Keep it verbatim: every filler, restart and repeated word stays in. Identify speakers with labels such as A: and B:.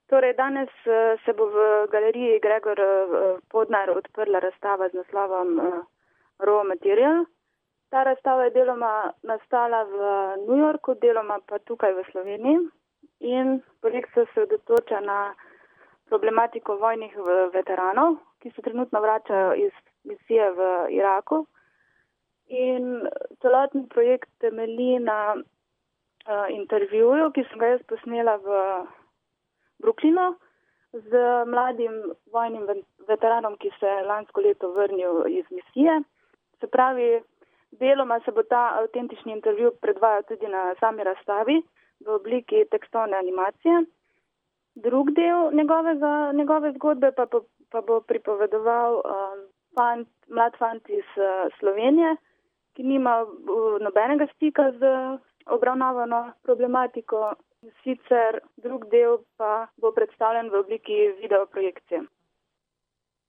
A: Torej, danes se bo v galeriji Gregor Podnar odprla razstava z naslovom Raw Material. Ta razstava je deloma nastala v New Yorku, deloma pa tukaj v Sloveniji in projekt se osredotoča na problematiko vojnih veteranov, ki se trenutno vračajo iz misije v Iraku. In celoten projekt temelji na uh, intervjuju, ki sem ga jaz posnela v Brooklynu z mladim vojnim veteranom, ki se je lansko leto vrnil iz misije. Se pravi, deloma se bo ta avtentični intervju predvajal tudi na sami razstavi v obliki tekstovne animacije. Drug del njegovega, njegove zgodbe pa, pa, pa bo pripovedoval um, fant, mlad fant iz uh, Slovenije, ki nima uh, nobenega stika z obravnavano problematiko. Sicer drug del pa bo predstavljen v obliki videoprojekcije.